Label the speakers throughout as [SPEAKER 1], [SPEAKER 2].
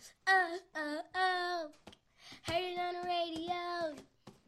[SPEAKER 1] Oh, oh, oh. Heard it on the radio.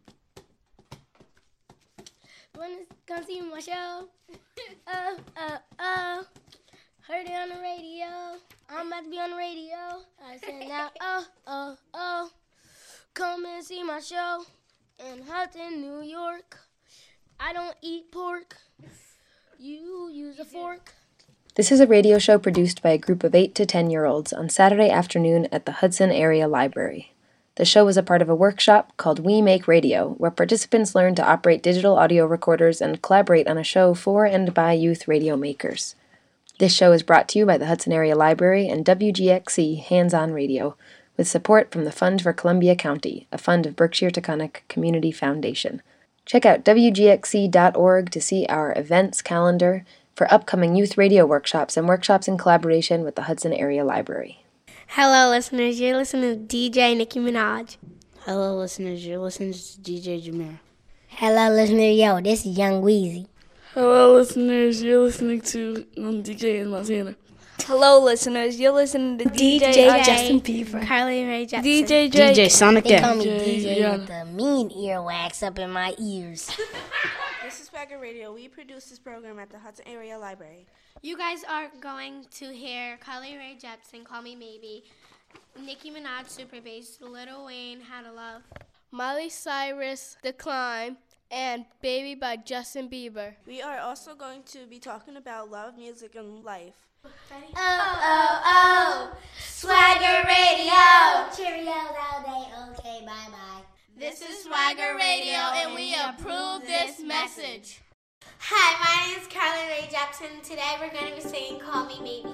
[SPEAKER 1] Wanna come see my show? Oh, oh, oh. Heard it on the radio. I'm about to be on the radio. I said now, oh, oh, oh. Come and see my show in Hudson, New York. I don't eat pork. You use a fork.
[SPEAKER 2] This is a radio show produced by a group of 8 to 10-year-olds on Saturday afternoon at the Hudson Area Library. The show was a part of a workshop called We Make Radio, where participants learned to operate digital audio recorders and collaborate on a show for and by youth radio makers. This show is brought to you by the Hudson Area Library and WGXC Hands-On Radio, with support from the Fund for Columbia County, a fund of Berkshire-Taconic Community Foundation. Check out WGXC.org to see our events calendar for upcoming youth radio workshops and workshops in collaboration with the Hudson Area Library.
[SPEAKER 1] Hello, listeners. You're listening to DJ Nicki Minaj.
[SPEAKER 3] Hello, listeners. You're listening to DJ Jameer.
[SPEAKER 4] Hello, listener. Yo, this is Young Weezy.
[SPEAKER 5] Hello, listeners. You're listening to DJ in Montana.
[SPEAKER 6] Hello, listeners. You're listening to
[SPEAKER 1] DJ
[SPEAKER 4] Justin Bieber.
[SPEAKER 1] Carly Rae Jepsen.
[SPEAKER 3] DJ Sonic
[SPEAKER 4] They call
[SPEAKER 3] M.
[SPEAKER 4] me DJ with the mean earwax up in my ears.
[SPEAKER 7] This is Swagger Radio. We produce this program at the Hudson Area Library.
[SPEAKER 1] You guys are going to hear Carly Rae Jepsen, Call Me Maybe, Nicki Minaj, Super Bass, Lil Wayne, How to Love, Miley Cyrus, The Climb, and Baby by Justin Bieber.
[SPEAKER 7] We are also going to be talking about love, music, and life.
[SPEAKER 1] Oh, oh, oh, Swagger Radio.
[SPEAKER 4] Cheerios all day, okay, bye-bye.
[SPEAKER 1] This is Swagger Radio, and we approve this message. Hi, my name is Carly Rae Jepsen. Today we're going to be singing Call Me Maybe.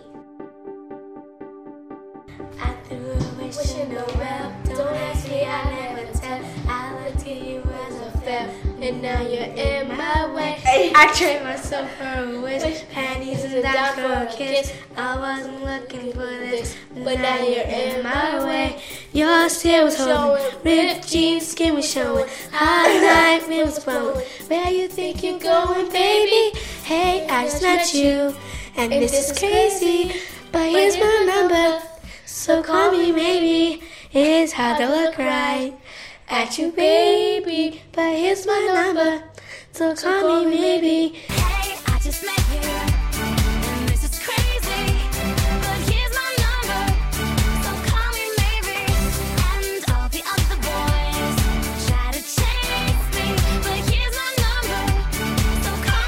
[SPEAKER 1] I threw a wish in the well. Don't ask me, I never tell. I looked at you as a fail, and now you're in my way. I traded myself for a wish, panties and down for a kiss. I wasn't looking for this, but now you're in my way. Your hair was holding, ripped jeans, skin was showing. Hot night, wind was blowing. Where you think you're going, baby? Hey, I just met you, and this is crazy, but here's my number. So call me maybe. It's hard to look right at you, baby, but here's my number. So call me maybe.
[SPEAKER 8] Hey, I just met you, and this is crazy, but here's my number. So call me maybe. And all the other boys try to chase me, but here's my number. So call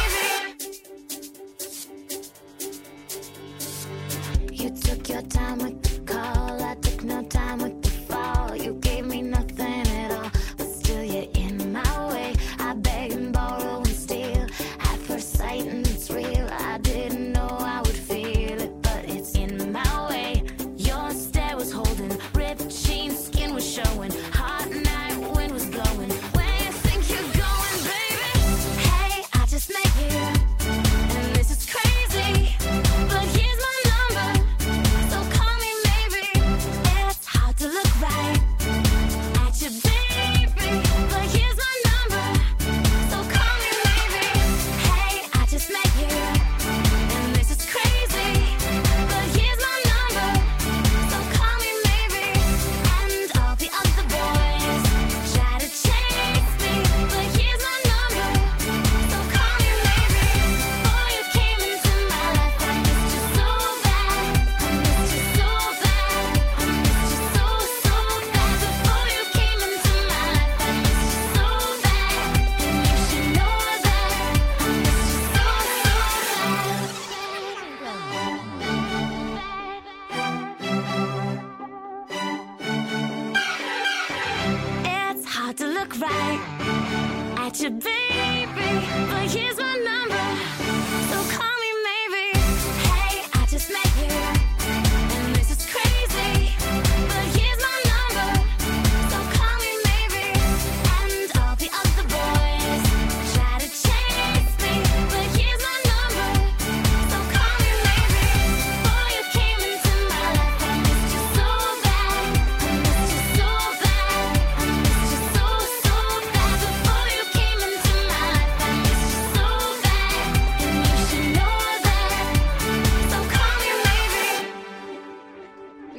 [SPEAKER 8] me maybe. You took your time with the call, I took no time with the fall. You gave me nothing at all, but still you're in my way. I beg and borrow and steal at first sight, and it's real. I didn't know I would feel it, but it's in my way. Your stare was holding, ripped jeans, skin was showing. Hot night, wind was blowing. Where you think you're going, baby? Hey, I just met you, and this is crazy, but here's my number. So call me maybe. It's hard to look right at you, baby, but here's my number. So call me maybe. Hey, I just met you, and this is crazy, but here's my number. So call me maybe. And all the other boys try to chase me, but here's my number. So call me maybe. Before you came into my life, I missed you so bad. I missed you so bad. I missed you so, so bad. Before you came into my life, I missed you so bad. And you should know that. I missed you so, bad. It's hard to look right at you, baby, but here's my number. So call me maybe. Hey, I just met you, and this is crazy, but here's my number. So call me maybe. And all the other boys try to chase me, but here's my number. So call me maybe. Before you came into my life, I missed you so bad. I missed you so bad. I missed you so, so bad. Before you came into my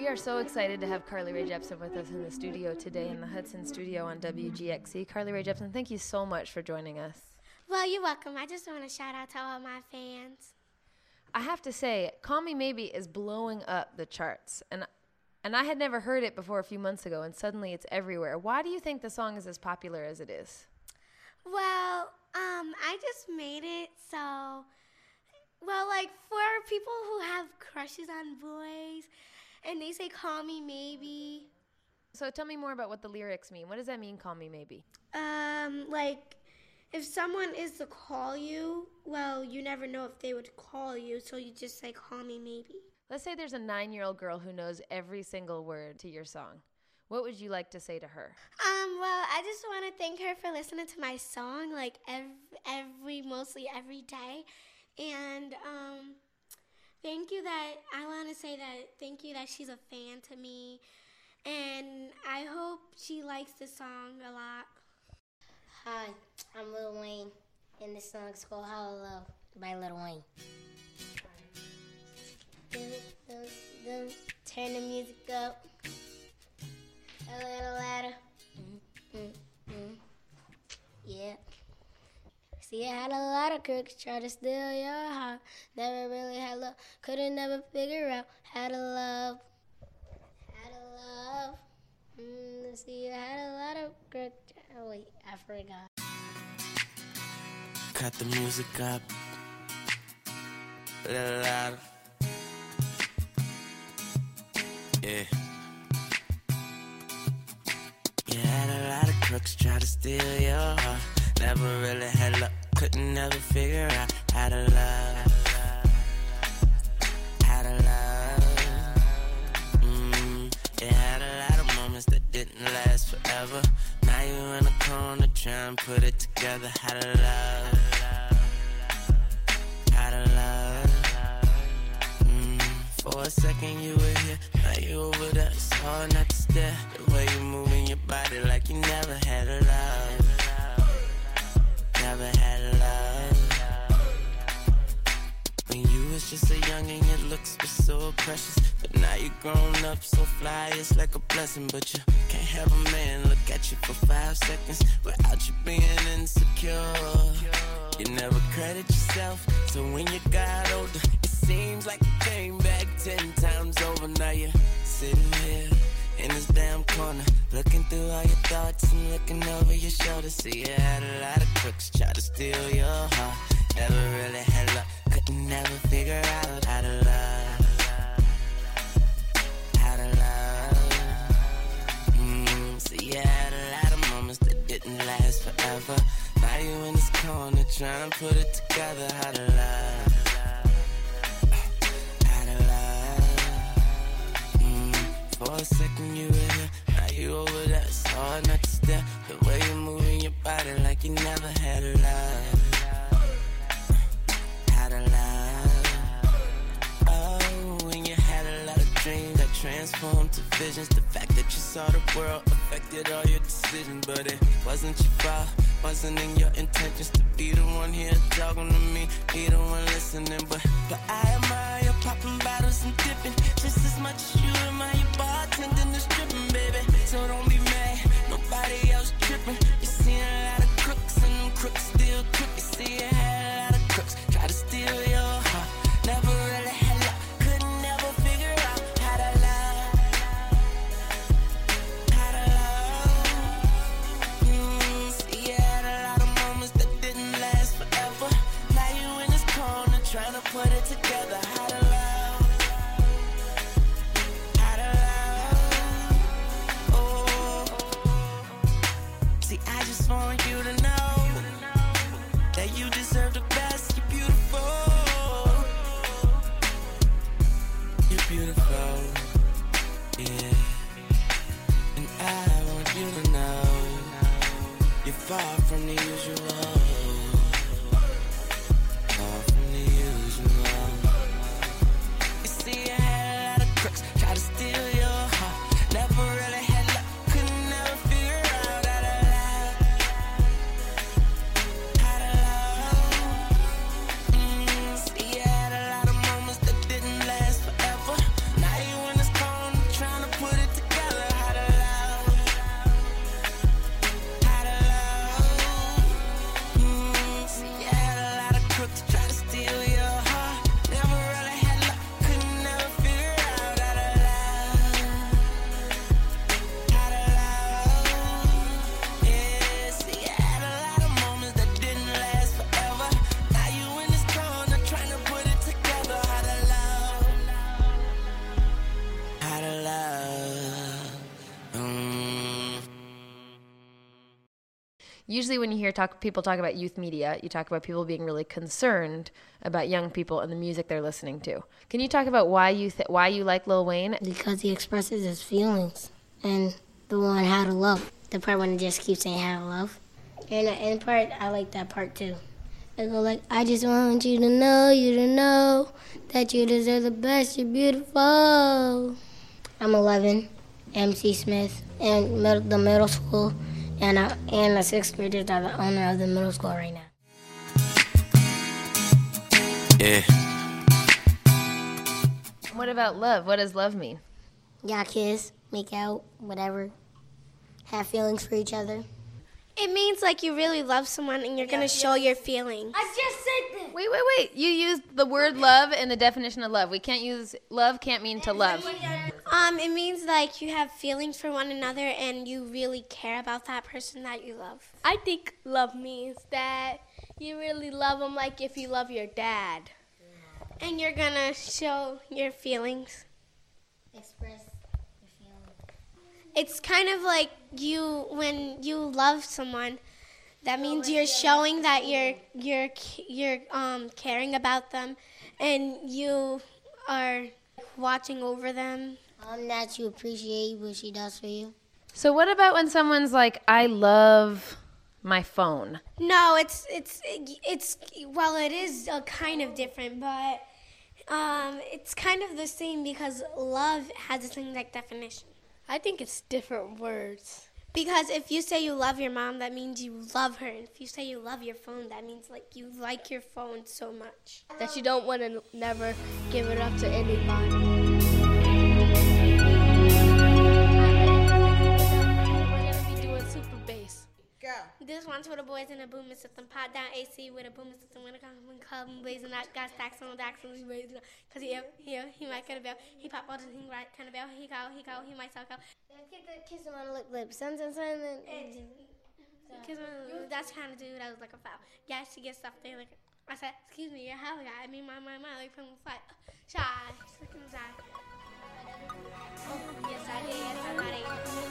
[SPEAKER 2] We are so excited to have Carly Rae Jepsen with us in the studio today, in the Hudson studio on WGXC. Carly Rae Jepsen, thank you so much for joining us.
[SPEAKER 1] Well, you're welcome. I just want to shout out to all my fans.
[SPEAKER 2] I have to say, Call Me Maybe is blowing up the charts, and I had never heard it before a few months ago, and suddenly it's everywhere. Why do you think the song is as popular as it is?
[SPEAKER 1] Well, I just made it so, like for people who have crushes on boys, and they say call me maybe.
[SPEAKER 2] So tell me more about what the lyrics mean. What does that mean, call me maybe?
[SPEAKER 1] Like, if someone is to call you, well, you never know if they would call you, so you just say, call me maybe.
[SPEAKER 2] Let's say there's a 9-year-old girl who knows every single word to your song. What would you like to say to her?
[SPEAKER 1] Well, I just want to thank her for listening to my song, like, mostly every day. And, thank you that she's a fan to me. And I hope she likes the song a lot.
[SPEAKER 4] Hi, I'm Lil Wayne, and this song is called How I Love by Lil Wayne. Turn the music up a little louder. Yeah. See, I had a lot of crooks try to steal your heart. Never really had love, couldn't never figure out how to love. See, I had a lot of crooks. Oh, wait, I forgot.
[SPEAKER 9] Cut the music up a little louder. Yeah. You had a lot of crooks try to steal your heart. Never really had luck, couldn't never figure out how to love. How to love. You had a lot of moments that didn't last forever. Now you in the corner trying to put it together. How to love. How to love. For a second you were here, now you over there. It's hard not to stare. The way you moving your body like you never had a love. Never had a love. When you was just a youngin', your looks were so precious. But now you grown up so fly, it's like a blessing. But you can't have a man look at you for 5 seconds without you being insecure. You never credit yourself, so when you got older, it seems like you came back 10 times over. Now you're sitting here in this damn corner, looking through all your thoughts and looking over your shoulder. See, you had a lot of crooks try to steal your heart. Never really had luck, couldn't never figure out how to love. How to love. See, you had a lot of moments that didn't last forever. Now you in this corner trying to put it together. How to love. How to love. For a second you were here, now you over there. It's hard not to stare. The way you moving your body like you never had a love. How to love. Oh, when you had a lot of dreams that transformed to visions. The fact that you saw the world affected all your decisions. But it wasn't your fault, wasn't in your intentions to be the one here talking to me, be the one listening. But I admire your popping bottles and dipping just as much as you admire your bartending and stripping, baby. So don't be mad, nobody else tripping. You seen a lot of crooks and them crooks still crook. You see you had a lot of crooks try to steal your heart. Never really had luck, couldn't never figure out how to love. How to love. See, you had a lot of moments that didn't last forever. Now you in this corner trying to put it together. How to love. How to love. Oh. See, I just want you to know that you deserve the best. You're beautiful. You're beautiful. Yeah. And I want you to know you're far from the usual. Far from the usual. You see, I had a lot of crooks try to steal your heart. Never really had luck, couldn't never figure out how to love. How to love. See, I had a lot of moments that didn't last forever. Now you in this corner
[SPEAKER 2] Usually when you hear people talk about youth media, you talk about people being really concerned about young people and the music they're listening to. Can you talk about why you like Lil Wayne?
[SPEAKER 4] Because he expresses his feelings and the one How to Love. The part when it just keeps saying How to Love. And the end part, I like that part too. They go like, I just want you to know that you deserve the best, you're beautiful. I'm 11, MC Smith, and the middle school, and the sixth graders are the owner of the middle school right now.
[SPEAKER 9] Yeah.
[SPEAKER 2] What about love? What does love mean?
[SPEAKER 4] Yeah, kiss, make out, whatever. Have feelings for each other.
[SPEAKER 1] It means like you really love someone and you're going to show your feelings.
[SPEAKER 4] I just said that.
[SPEAKER 2] Wait. You used the word love in the definition of love. We can't use love can't mean to love.
[SPEAKER 1] It means like you have feelings for one another and you really care about that person that you love. I think love means that you really love them like if you love your dad. And you're going to show your feelings.
[SPEAKER 4] Express your feelings.
[SPEAKER 1] It's kind of like when you love someone, that means you're showing that you're caring about them and you are watching over them.
[SPEAKER 4] That you appreciate what she does for you.
[SPEAKER 2] So what about when someone's like, I love my phone?
[SPEAKER 1] No, it's well, it is kind of different, but it's kind of the same because love has the same exact definition.
[SPEAKER 5] I think it's different words.
[SPEAKER 1] Because if you say you love your mom, that means you love her. And if you say you love your phone, that means like you like your phone so much.
[SPEAKER 5] That you don't want to never give it up to anybody. We're going to be doing super bass.
[SPEAKER 7] Go.
[SPEAKER 1] This one's for the boys in the booming system. Pot down AC with a booming system. When it comes from club and blazing out, got stacks on stacks and blazing out. Cause he might get a bell. He pop all the thing right kind of bell. He might suck out.
[SPEAKER 4] Kiss him on the lip. Son.
[SPEAKER 1] Kiss him on the lip. That's kind of dude that was like a foul. Yeah, she gets stuff there like. I said, excuse me, you're a hell guy. I mean, my, like from the fight. Shy. Freaking shy. Oh, yes, I did. Yes, I did.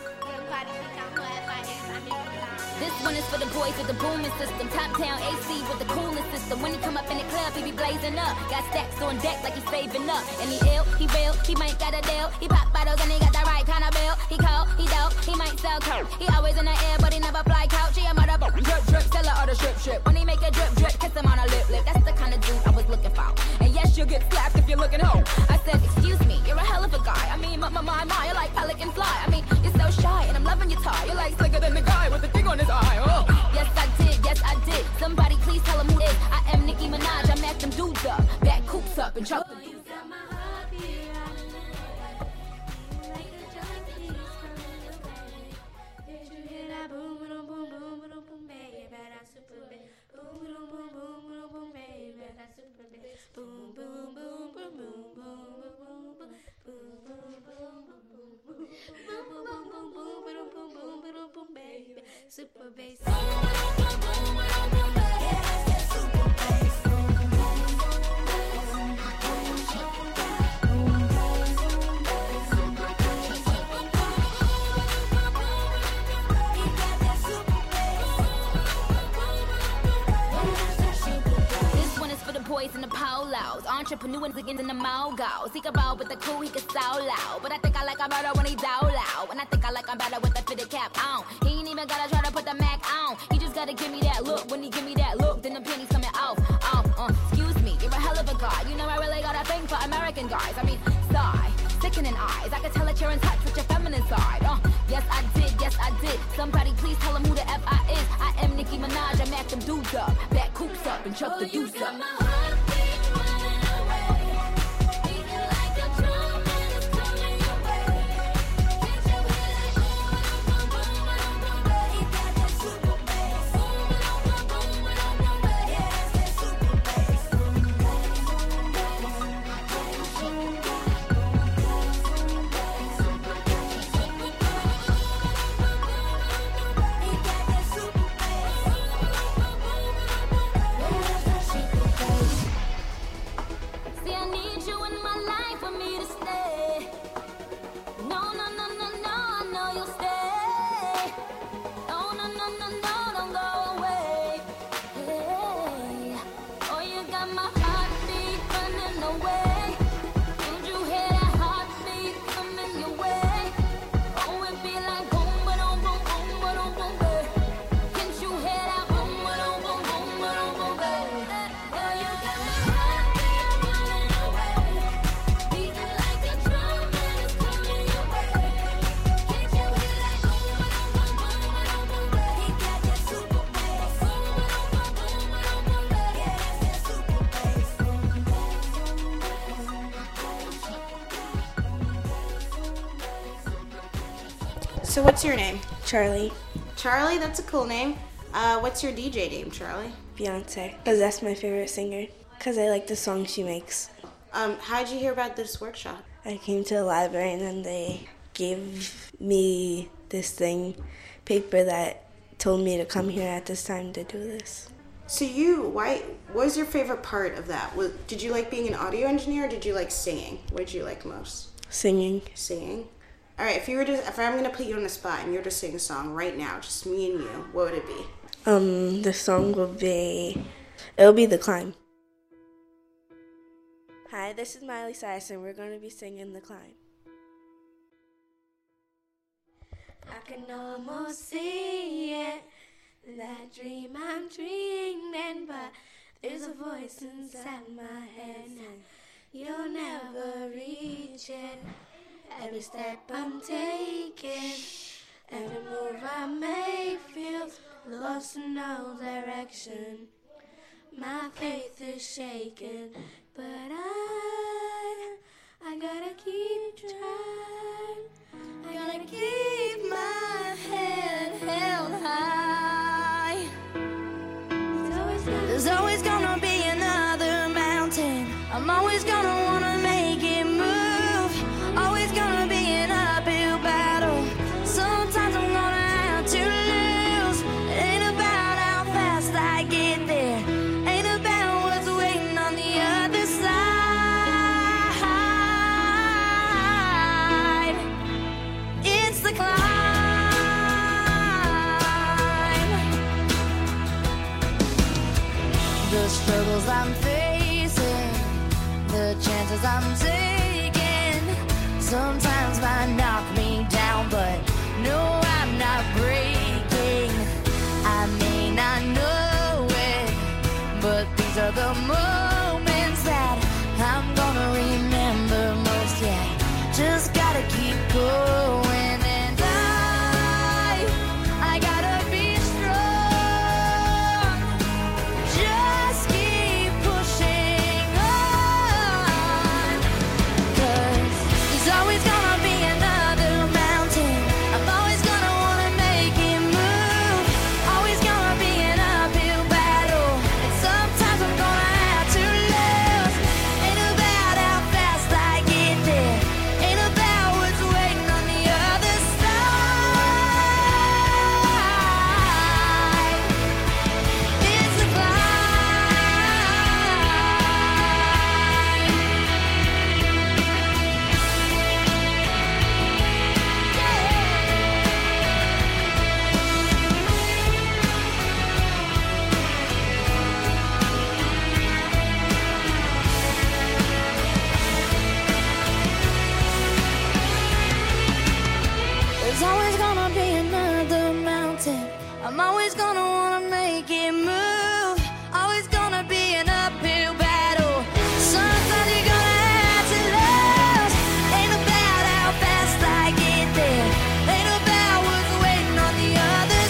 [SPEAKER 8] This one is for the boys with the booming system. Top down AC with the coolest system. When he come up in the club, he be blazing up. Got stacks on deck like he's saving up. And he ill, he real, he might got a deal. He pop bottles and he got the right kind of bill. He cold, he dope, he might sell coke. He always in the air, but he never fly couch. He a mother drip, drip, sell her all the strip. When he make a drip, drip, kiss him on a lip. That's the kind of dude I was looking for. And yes, you'll get slapped if you're looking home. I said, excuse me, you're a hell of a guy. I mean, my, you're like pelican fly. I mean, you're so shy and I'm loving your tie. You're like slicker than the guy with the thing on his eye. Oh. Yes, I did. Somebody please tell him who it is. I am Nicki Minaj. I macked them dudes up. Back coops up and chop the dudes up.
[SPEAKER 1] Super bass.
[SPEAKER 8] Boys in the polos, entrepreneurs again in the mogos. He can roll with the cool, he can so loud. But I think I like him better when he down loud. And I think I like him better with the fitted cap on. He ain't even gotta try to put the Mac on. He just gotta give me that look. When he give me that look, then the penny's coming off. Excuse me, you're a hell of a guy. You know I really got a thing for American guys. I mean, sigh, sickening eyes. I can tell that you're in touch with your feminine side. Yes I did. Somebody please tell him who the F I is. I am Nicki Minaj. I mack them dudes up, back coops up and chuck the deuce up.
[SPEAKER 7] So what's your name?
[SPEAKER 1] Charlie.
[SPEAKER 7] Charlie, that's a cool name. What's your DJ name, Charlie?
[SPEAKER 1] Beyonce. Because that's my favorite singer. Because I like the songs she makes.
[SPEAKER 7] How'd you hear about this workshop?
[SPEAKER 1] I came to the library and then they gave me this paper that told me to come here at this time to do this.
[SPEAKER 7] So what was your favorite part of that? Did you like being an audio engineer or did you like singing? What did you like most?
[SPEAKER 1] Singing.
[SPEAKER 7] Singing? All right, if I'm going to put you on the spot and you're to sing a song right now, just me and you, what would it be?
[SPEAKER 1] The song it'll be The Climb. Hi, this is Miley Cyrus and we're going to be singing The Climb.
[SPEAKER 10] I can almost see it, that dream I'm dreaming, but there's a voice inside my head and you'll never reach it. Every step I'm taking, every move I make feels lost in no direction. My faith is shaken, but I gotta keep trying. I gotta keep my head held high. There's always gonna be another mountain. I'm always gonna wanna make it move. Always gonna be an uphill battle. Sometimes I'm gonna have to lose. It ain't about how fast I get there. Ain't about what's waiting on the other side. It's the climb. The struggles I'm facing, the chances I'm taking, sometimes might knock me down, but no, I'm not breaking. I may not know it, but these are the moments that I'm gonna remember most. Yeah, just gotta keep going, and I gotta be strong. Just keep pushing on, 'cause there's always gonna be another mountain. I'm always gonna wanna make it move. Always gonna be an uphill battle, and sometimes I'm gonna have to lose. Ain't about how fast I get there. Ain't about what's waiting on the other side. It's a climb. There's always gonna be another mountain. I'm always gonna wanna make it move. Always gonna be an uphill battle. Sometimes you're gonna have to lose. Ain't about how fast I get there. Ain't about what's waiting on the other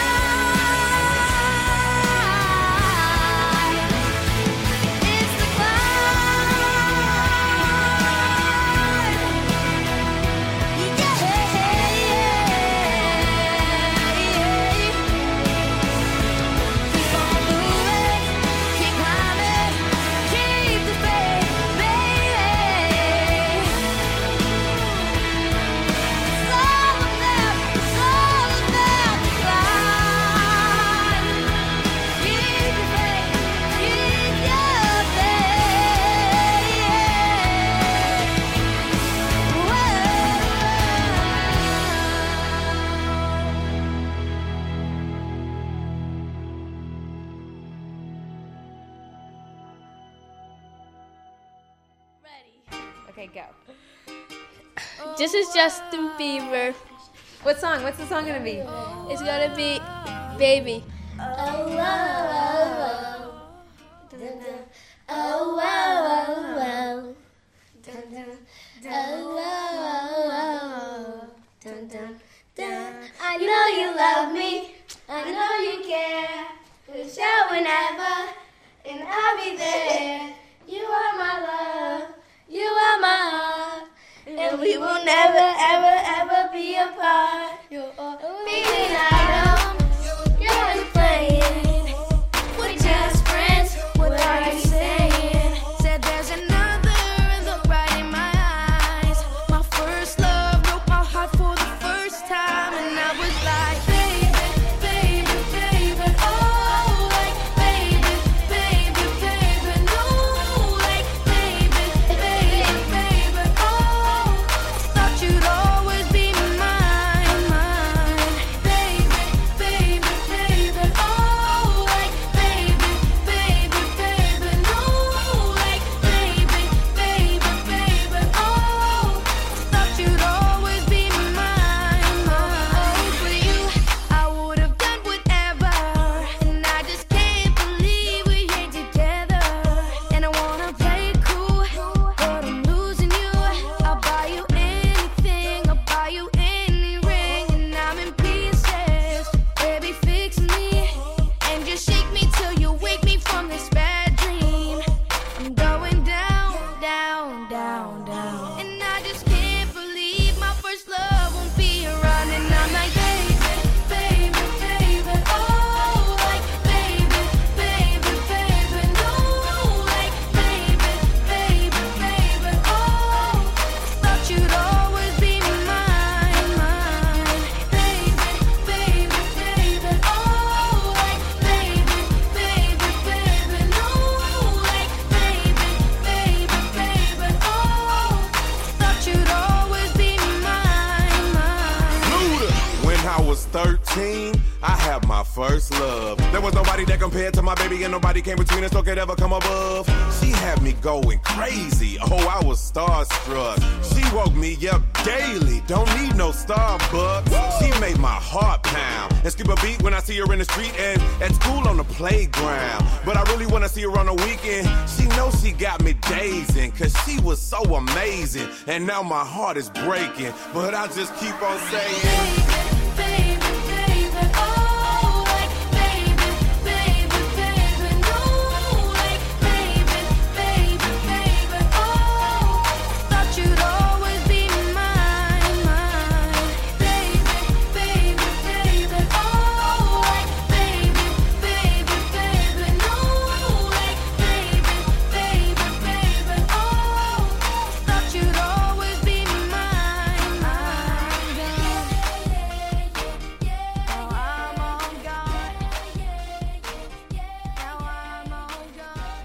[SPEAKER 10] side. It's the climb. Yeah. Keep on moving, keep climbing, keep the faith, baby. It's all about the climb. Keep the faith, keep your faith.
[SPEAKER 2] Okay, go.
[SPEAKER 1] This is Justin Bieber.
[SPEAKER 2] What song? What's the song gonna be?
[SPEAKER 1] It's gonna be Baby.
[SPEAKER 10] Oh, oh, oh, oh. Oh, oh, oh, oh. Dun, dun. Oh, oh, oh, oh. Dun, dun, dun. I know you love me. I know you care. We'll shout whenever, and I'll be there. You are my love. You are my heart. And we will never, ever, ever be apart. You
[SPEAKER 11] was 13, I had my first love. There was nobody that compared to my baby, and nobody came between us or could ever come above. She had me going crazy, oh, I was starstruck. She woke me up daily, don't need no Starbucks. She made my heart pound and skip a beat when I see her in the street and at school on the playground. But I really wanna see her on the weekend. She knows she got me dazing, cause she was so amazing. And now my heart is breaking, but I just keep on saying, baby, baby, oh, like baby, baby, baby, no, like baby, baby, baby, oh, thought you'd always be mine, mine, baby, baby, baby, oh, like baby, baby, baby, no, like baby, baby, baby, oh, thought you'd always be mine, mine, now I'm on God, now I'm on God,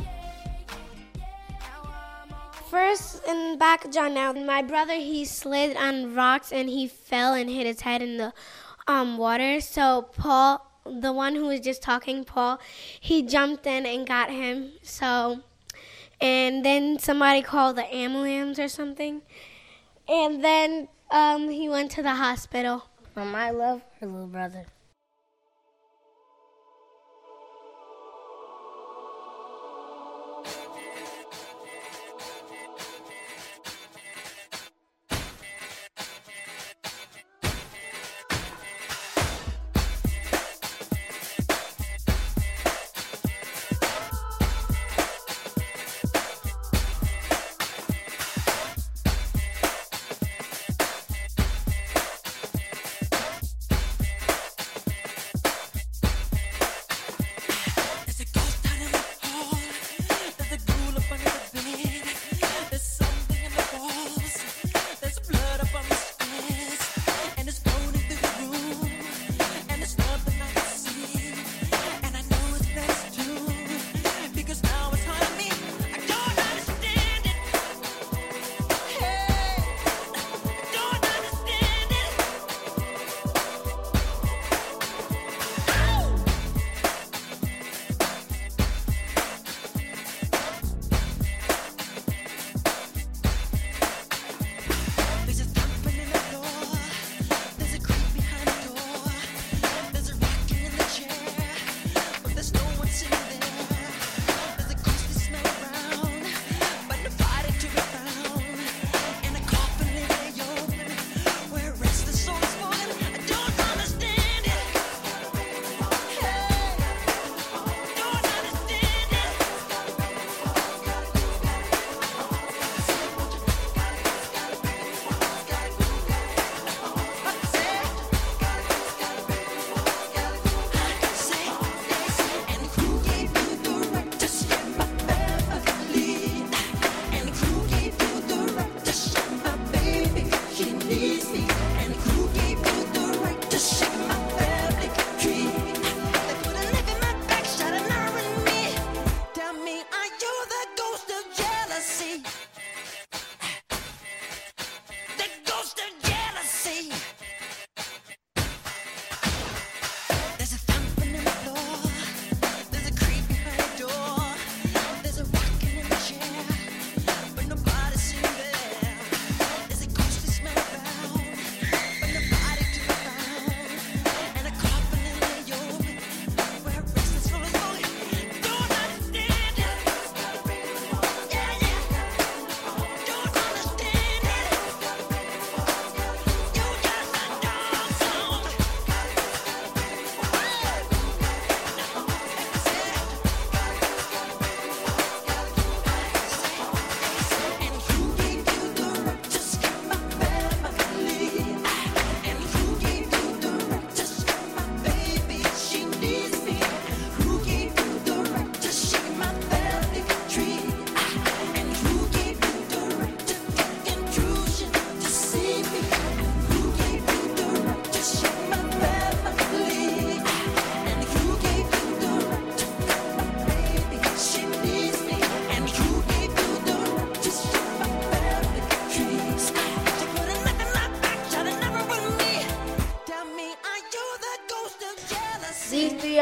[SPEAKER 1] First, in the back of John now, my brother, he slid on rocks and he fell and hit his head in the water. So Paul, the one who was just talking, Paul, he jumped in and got him. So, and then somebody called the ambulance or something. And then he went to the hospital.
[SPEAKER 4] Mom, I love her little brother.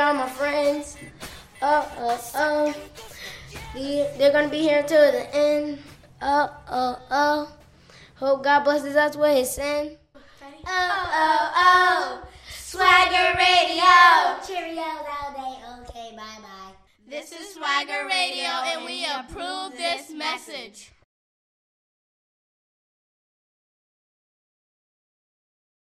[SPEAKER 4] all my friends. They're gonna be here until the end. Hope God blesses us with his sin.
[SPEAKER 1] Swagger Radio.
[SPEAKER 4] Cheerios all day, okay, bye-bye.
[SPEAKER 1] This is Swagger Radio, and we approve this message.